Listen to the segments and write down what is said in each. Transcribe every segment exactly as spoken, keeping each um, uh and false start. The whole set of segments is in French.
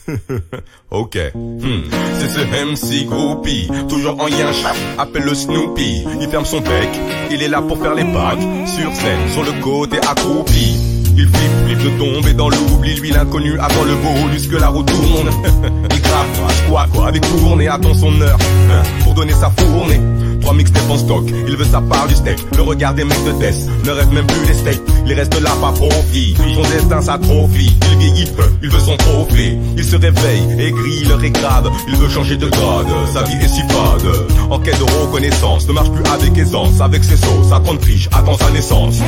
Ok. Hmm. C'est ce M C groupie, toujours en yinche, appelle le Snoopy. Il ferme son bec, il est là pour faire les bacs. Sur scène, sur le côté accroupi. Il flippe, flippe de tomber dans l'oubli. Lui l'inconnu attend le bonus que la roue tourne. Il grave, quoi quoi, détourne et attend son heure pour donner sa fournée. Trois mixtapes en stock, il veut sa part du steak. Le regard des mecs de Death ne rêve même plus des steaks. Il reste là pas profit, son destin s'atrophie. Il vieillit peu, il veut son trophée. Il se réveille, aigri, l'heure est grave. Il veut changer de grade, sa vie est si fade. En quête de reconnaissance, ne marche plus avec aisance. Avec ses sauces, à trente triche, attend sa naissance.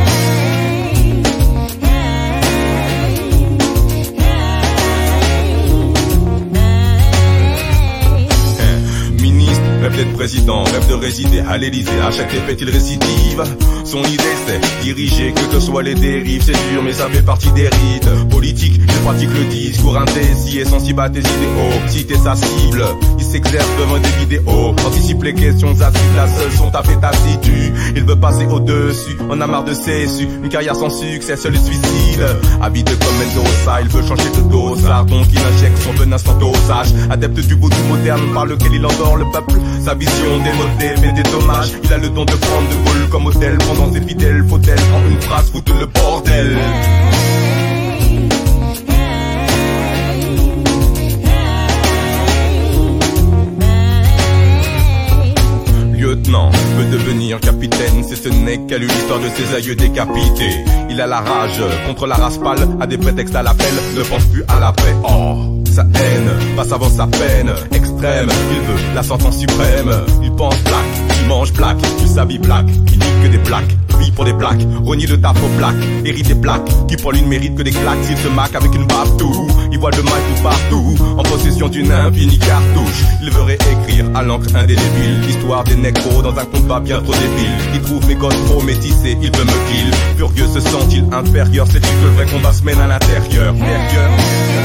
Rêve d'être président, rêve de résider à l'Elysée. À chaque défaite il récidive. Son idée c'est diriger, que que soient les dérives. C'est dur mais ça fait partie des rites politiques. Il pratique le discours indécis et sensible à tes idéaux. Citer sa cible, il s'exerce devant des vidéos. Anticipe les questions assises, la seule son tapé tacitu. Il veut passer au-dessus, on a marre de ses su. Une carrière sans succès, seul le suicide. Habité comme Mendoza, il veut changer de dosage. Donc il injecte son venin sans dosage. Adepte du vaudou moderne par lequel il endort le peuple. Sa vision démodée fait des dommages. Il a le don de prendre de vol comme hôtel. Pendant ses fidèles fauteuils, en une phrase foutre le bordel. Lieutenant veut devenir capitaine, c'est ce n'est qu'à lui l'histoire de ses aïeux décapités. Il a la rage contre la race pâle, a des prétextes à l'appel, ne pense plus à la paix. Oh, sa haine passe avant sa peine extrême. Il veut la sentence suprême. Il pense black, il mange black, il s'habille black, il nique que des plaques. Lui pour des plaques, renie le taf aux plaques, hérite des plaques, qui pour lui ne mérite que des claques. S'il se maque avec une baffe tout, il voit le mal tout partout, en possession d'une infinie cartouche. Il veut réécrire à l'encre indélébile l'histoire des négros dans un combat bien trop débile. Il trouve mes gosses trop métissés, il veut me kill. Furieux se sent-il inférieur, c'est-il que le vrai combat se mène à l'intérieur. Intérieur.